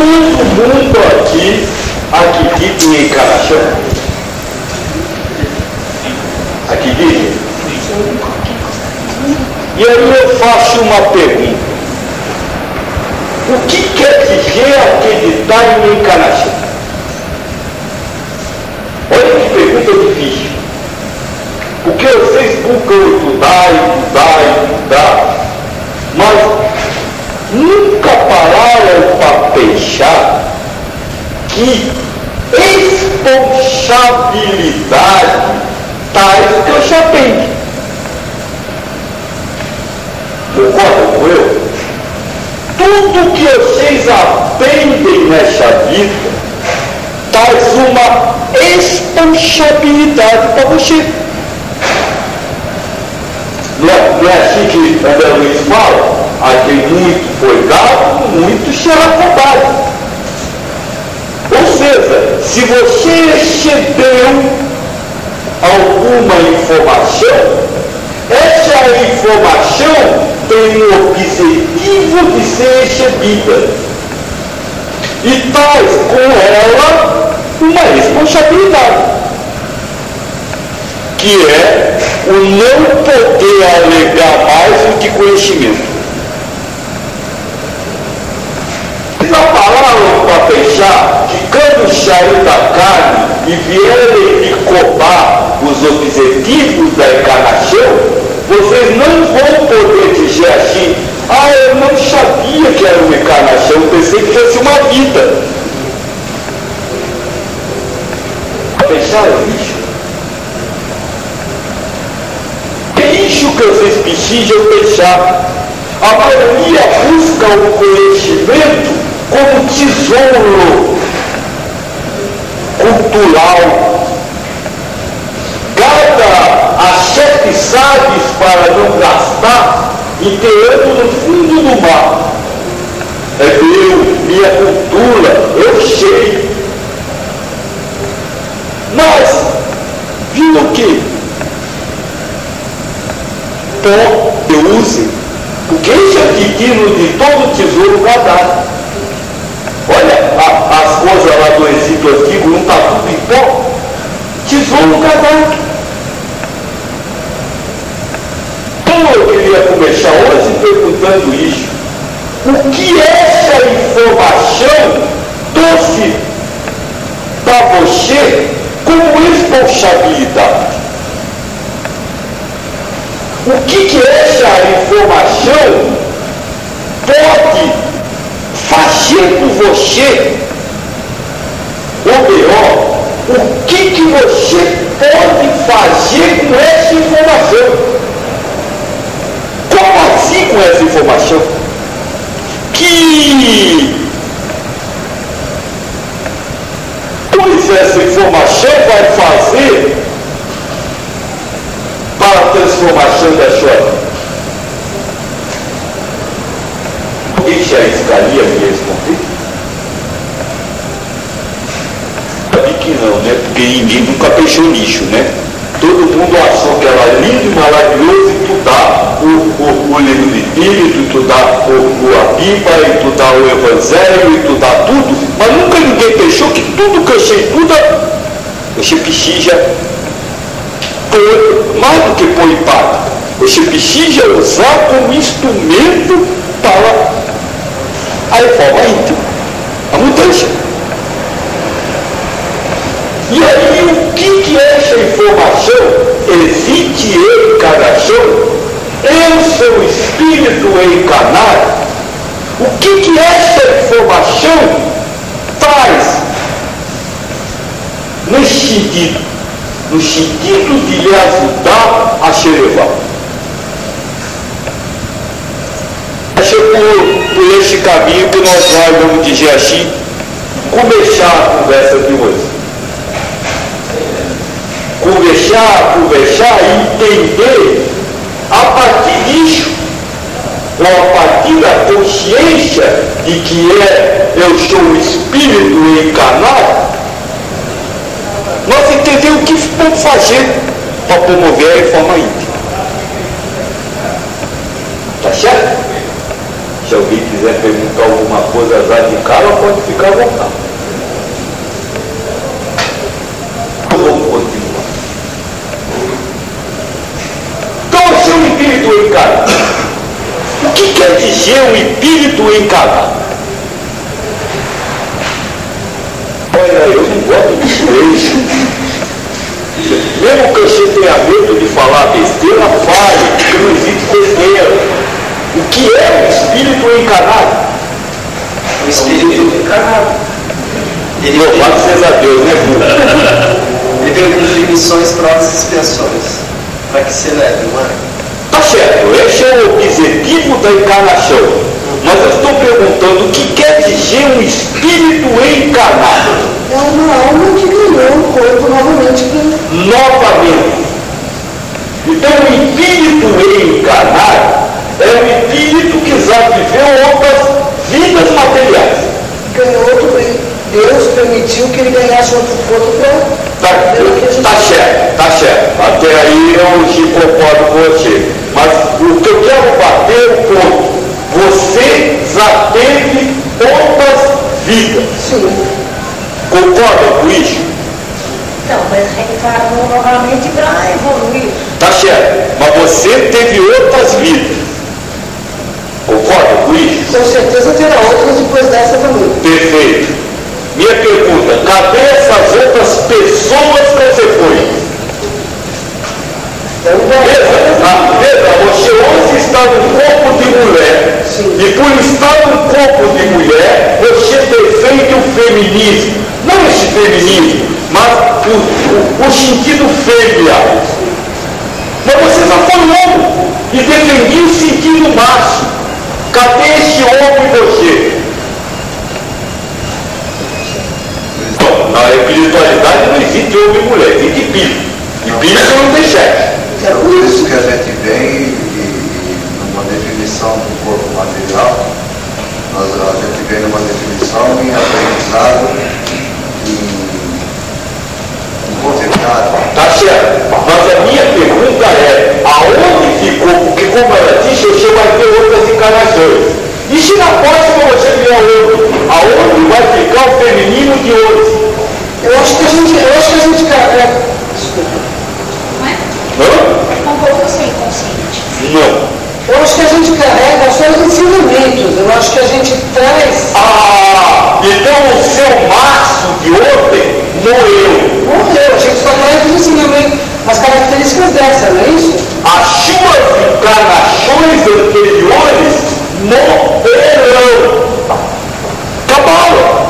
Todo mundo aqui acredita em encarnação? Acredita? E aí eu faço uma pergunta. O que quer dizer acreditar em encarnação? Olha que pergunta difícil. Porque vocês buscam estudar, mas nunca pararam para pensar que responsabilidade tais que eu já tenho. Concordam com eu? Tudo que vocês aprendem nessa vida traz uma responsabilidade para você. Não é assim que André Luiz fala? Aqui muito foi dado, muito será cobrado. Ou seja, se você recebeu alguma informação, essa informação tem o objetivo de ser recebida e traz com ela uma responsabilidade, que é o não poder alegar mais do que conhecimento. Já pararam para pensar que quando sair da carne e vierem lhe cobrar os objetivos da encarnação, vocês não vão poder dizer assim: ah, eu não sabia que era uma encarnação, eu pensei que fosse uma vida. Pensaram nisso? É isso que vocês precisam pensar. A maioria busca o conhecimento como tesouro cultural. Gasta as 7 chaves para não gastar, enterrando no fundo do mar. É meu, minha cultura, eu sei. Mas, viu o que? Pó eu use, porque esse é o destino de todo tesouro guardado. Olha, as coisas lá do Egito Antigo não está tudo em pó. Tesouro guardado. Então eu queria começar hoje perguntando isso. O que essa informação trouxe para você como responsabilidade? O que essa informação pode fazer por você? Ou melhor, o que você pode fazer com essa informação? Como assim com essa informação? Pois essa informação vai fazer para a transformação da sua vida? Deixa a escalia me responder. Sabe que não, né? Porque ninguém nunca pensou nisso, né? Todo mundo achou que era lindo e maravilhoso estudar o livro de Espírito, estudar a Bíblia, estudar o Evangelho, estudar tudo, mas nunca ninguém pensou que tudo que você estuda, você precisa pôr, mais do que pôr em prática, você precisa usar como instrumento para a reforma íntima, a mudança. E aí, o que é essa informação? Existe encarnação? Eu sou o espírito encarnado. O que essa informação faz nesse sentido? No sentido de lhe ajudar a se elevar. Por esse caminho que nós vamos dizer assim, começar a conversa de hoje. Conversar e entender a partir disso, ou a partir da consciência de que eu sou o espírito encarnado, nós entendemos o que vamos fazer para promover a reforma íntima. Tá certo? Se alguém quiser quiser perguntar alguma coisa azar de cara, pode ficar à vontade. Vamos continuar. Então, o seu espírito encarnado. O que quer dizer um espírito encarnado? Olha, eu não gosto de inglês. Mesmo que você tenha medo de falar besteira, fale, porque não existe besteira. O que é o espírito encarnado? O espírito encarnado. Louvado seja Deus, né, Bruno? Ele veio cumprir missões, provas e expiações. Para que celebre, não é? Tá certo, esse é o objetivo da encarnação. Mas eu estou perguntando o que quer dizer um espírito encarnado? É uma alma que ganhou um corpo novamente. Novamente. Então, o espírito encarnado é um espírito que já viveu outras vidas materiais. Ganhou outro bem. Deus permitiu que ele ganhasse outro corpo para... Tá certo. Até aí eu te concordo com você. Mas o que eu quero bater é o ponto. Você já teve outras vidas. Sim. Concorda com isso? Então, mas reencarnou novamente para evoluir. Tá certo. Mas você teve outras vidas. Concorda com isso? Com certeza terá outras depois dessa também. Perfeito. Minha pergunta, cadê essas outras pessoas que você foi? Veja, você hoje está no corpo de mulher. Sim. E por estar no corpo de mulher, você defende o feminismo. Não esse feminismo, mas o sentido fêmea. Mas você já foi homem e defendia o sentido macho. Cadê esse homem em você? Bom, na espiritualidade não existe homem e mulher, existe espírito. Espírito não tem sexo. É por isso que a gente vem e numa definição do corpo material, a gente vem numa definição em aprendizado, em convidado. Tá certo. Mas a minha pergunta é, aonde ficou? Porque como ela disse, você vai ter outras encarnações. E se na próxima você vier outro, aonde vai ficar o feminino de hoje? Eu acho que a gente carrega. Desculpa. Não é? Hã? Um pouco sem consciente. Não. Eu acho que a gente carrega só os ensinamentos. Eu acho que a gente traz. Então o seu maço de ontem morreu. Morreu, a gente só traz os ensinamentos, as características dessa, não é isso? As suas encarnações anteriores morreram. Acabaram.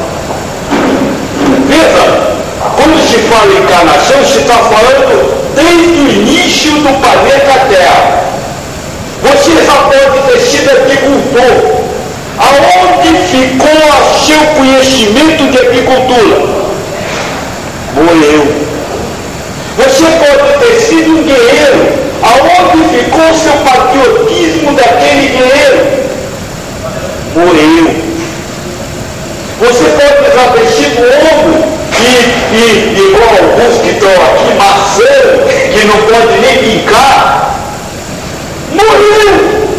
Veja, quando se fala em encarnação, se está falando desde o início do planeta Terra. Você já pode ter sido agricultor. Aonde ficou o seu conhecimento de agricultura? Morreu. Você pode ter sido um guerreiro. Aonde ficou o seu patriotismo daquele guerreiro? Morreu. Você pode já ter sido homem e igual alguns que estão aqui, Marcelo, que não pode nem brincar. Morreu.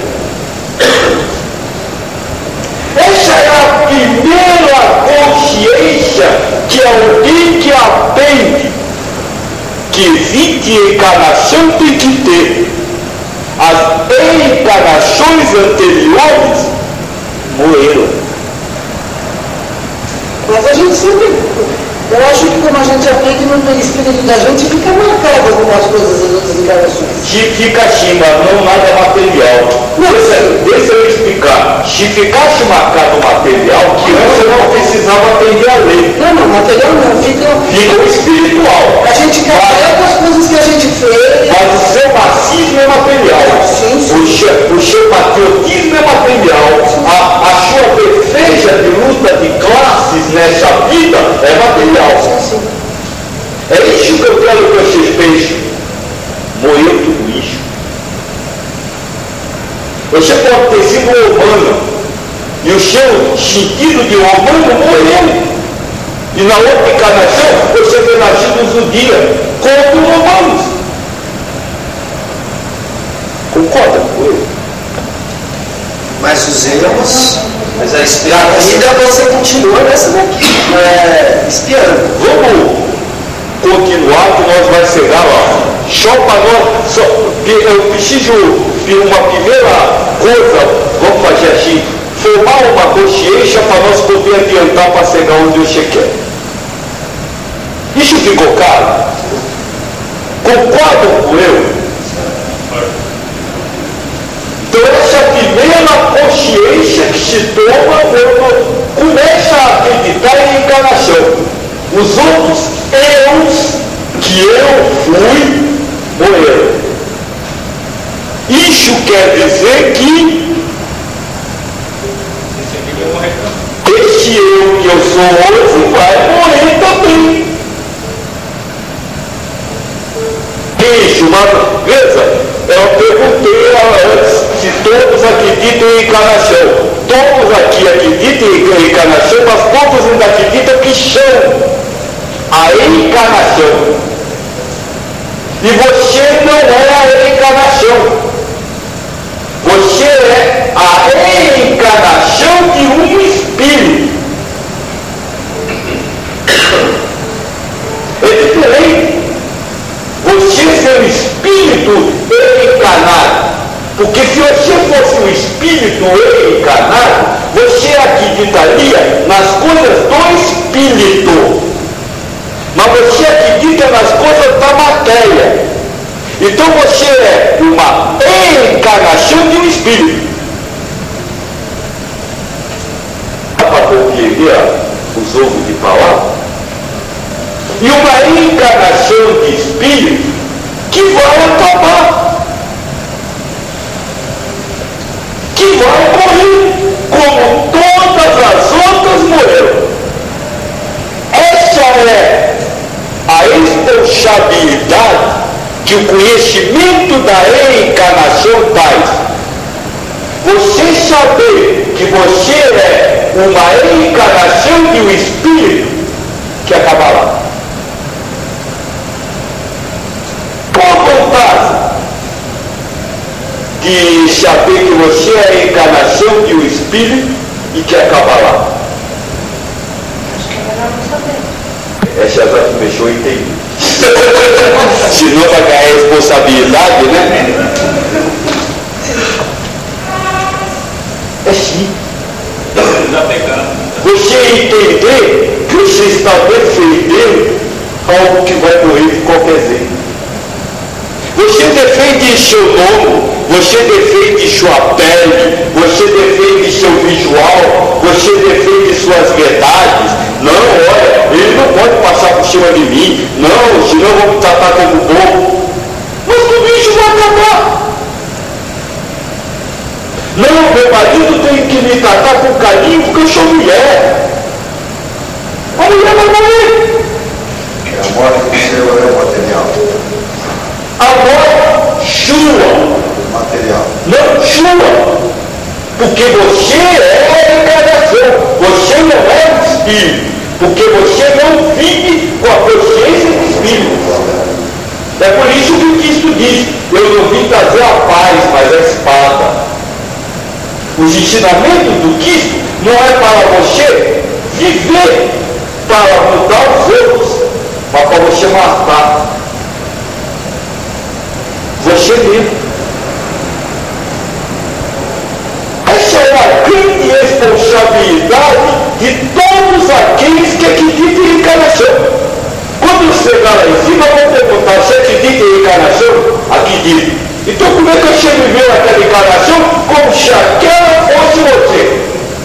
Essa é a primeira consciência que alguém que aprende que existe encarnação tem que ter. As encarnações anteriores morreram. Mas a gente sempre. Eu acho que como a gente aprende no espírito da gente, fica marcado algumas coisas das outras encarnações. Fica assim, mas não nada material. Deixa eu explicar. Se ficasse marcado material, que antes eu não precisava aprender a lei. Não, material não, fica o espiritual. A gente carrega as coisas que a gente fez. Mas o seu marxismo é material. Sim. O seu patriotismo é material. A sua defesa de luta de classes nessa vida é material. Sim. É isso que eu quero que vocês pensem. Morreu tudo isso. Você pode ter sido humano e o seu sentido de humano morreu. E na outra encarnação você foi nascido um dia como humanos. Concorda com ele? Mas os erros Mas a vida você continua nessa daqui, espiando. Vamos continuar que nós vamos chegar lá. Só para nós, eu preciso de uma primeira coisa, vamos fazer assim, formar uma consciência para nós poder adiantar para chegar onde eu cheguei. Isso ficou claro? Concordam com eu? Então essa primeira consciência que se toma quando começa a acreditar em encarnação. Os outros eus que eu fui morreram. Isso quer dizer que esse eu que eu sou hoje vai morrer também. Isso, mas veja, eu perguntei antes se todos acreditam em encarnação. Todos aqui acreditam em encarnação, mas todos ainda acreditam que são a encarnação. E você não é a reencarnação. Você é a reencarnação de um espírito. É diferente. Você ser um espírito reencarnado. Porque se você fosse um espírito reencarnado, você acreditaria nas coisas do espírito. Mas você acredita nas coisas da matéria. Então você é uma reencarnação de um espírito. Dá para compreender os ovos de palavra? E uma reencarnação de espírito que vai acabar. Que vai morrer, como todas as outras morreram. Essa é a responsabilidade que o conhecimento da reencarnação traz. Você saber que você é uma reencarnação de um espírito que acabará. Qual a vantagem de saber que você é a reencarnação de um espírito e que acabará? Acho que é melhor não saber. Essa já começou a entender. Se não vai ganhar responsabilidade, né? É sim. Você entender que você está defendendo algo que vai morrer de qualquer jeito. Você defende seu nome, você defende sua pele, você defende seu visual, você defende suas verdades. Não, olha, ele não pode passar por cima de mim. Não, senão eu vou me tratar como bobo. Mas tudo isso vai acabar. Não, meu marido tem que me tratar com carinho porque eu sou mulher. A mulher vai morrer. A morte do seu é o material. A morte sua. Material. Não sua. Porque você é a encarnação. Você não é o espírito. Porque você não vive com a consciência do espírito. É por isso que o Cristo diz: eu não vim trazer a paz, mas a espada. Os ensinamentos do Cristo não é para você viver, para mudar os outros, mas para você matar você mesmo. Essa é a grande responsabilidade de todos aqueles que acreditam em encarnação. Quando eu chegar lá em cima, eu vou perguntar: você acredita em encarnação? Acredito. Então como é que você viveu aquela encarnação como se aquela fosse você?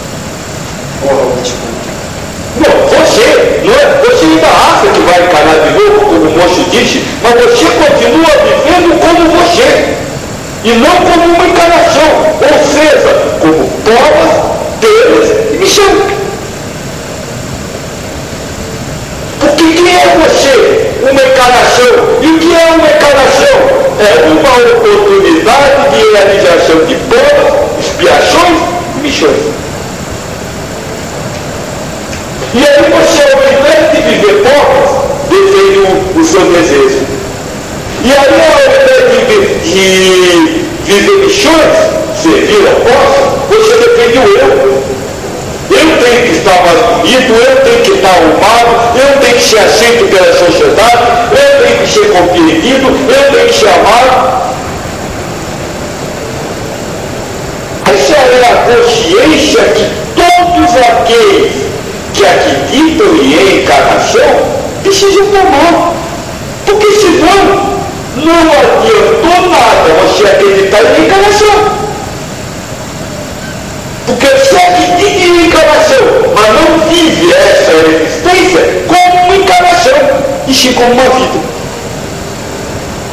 Não, você, não é? Você ainda acha que vai encarnar de novo, como o moço disse, mas você continua vivendo como você, e não como uma encarnação, ou seja, como provas deles e missão. Porque quem é você? Uma encarnação. E o que é uma encarnação? É uma oportunidade de realização de provas, expiações e missões. E aí você, ao invés de viver provas, defende o seu desejo. E aí, ao invés de viver missões, servir ao próximo, você defende o eu. estar mais bonito, eu tenho que estar arrumado, eu tenho que ser aceito pela sociedade, eu tenho que ser compreendido, eu tenho que ser amado. Essa é a consciência que todos aqueles que acreditam em reencarnação precisam tomar. Porque senão não adiantou nada você acreditar em reencarnação. Porque você acredita em reencarnação, mas não vive essa existência como uma encarnação, e sim como uma vida.